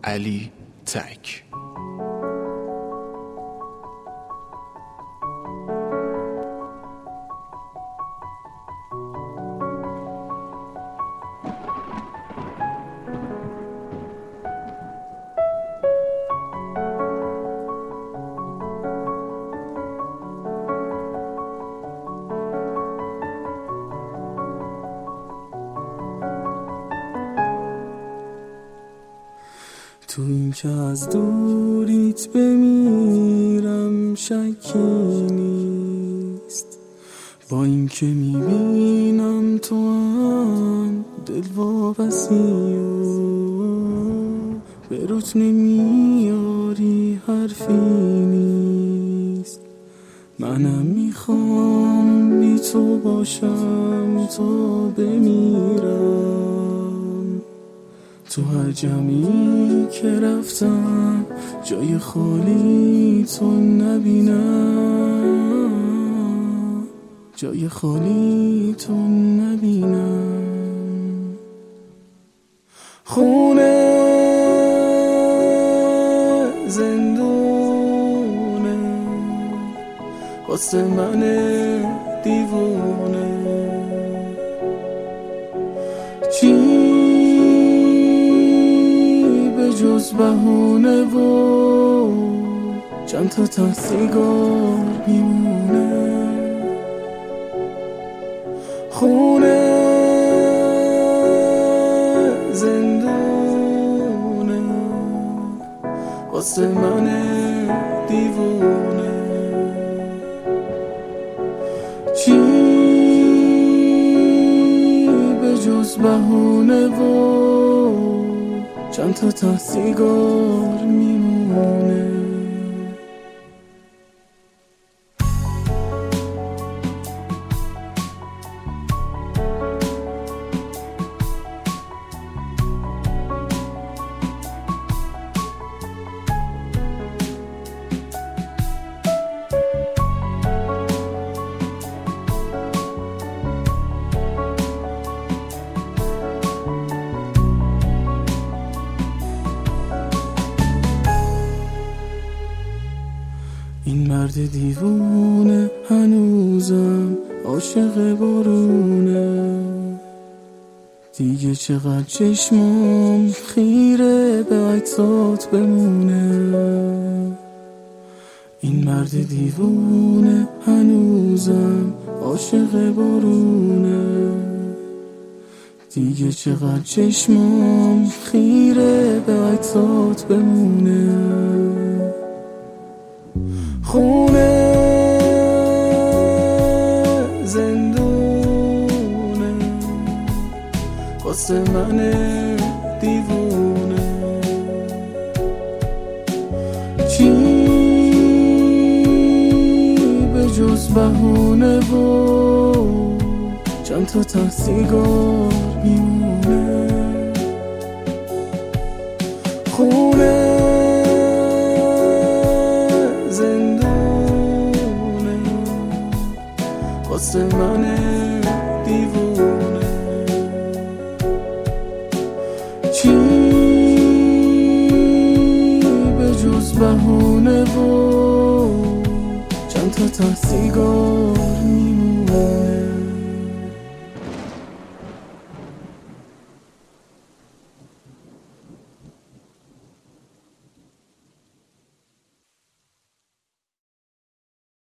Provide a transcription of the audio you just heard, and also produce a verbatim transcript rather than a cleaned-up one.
علی تک. تو این که از دوریت بمیرم شکی نیست، با این که میبینم تو هم دل وابسی و به روت نمیاری حرفی نیست. منم میخوام بی تو باشم تا بمیرم، تو هر جمعی که رفتم جای خالی تو نبینم، جای خالی تو نبینم. خونه زندونه واسه من دیوونه، چی جز بهونه و چند تا تا سیگار میمونه. خونه زندونه واسه من دیوونه، چی به جز بهونه و چند تا تا سیگار میمونه. این مرد دیوونه هنوزم عاشق بارونه، دیگه چقدر چشمام خیره به عکسات بمونه. این مرد دیوونه هنوزم عاشق بارونه، دیگه چقدر چشمام خیره به عکسات بمونه. خونه زندونه واسه من دیوونه، چی به جز بهونه و چند تا تا سیگار میمونه. خونه واسه من دیوونه، چی به جز بهونه و چند تا تا سیگار میمونه.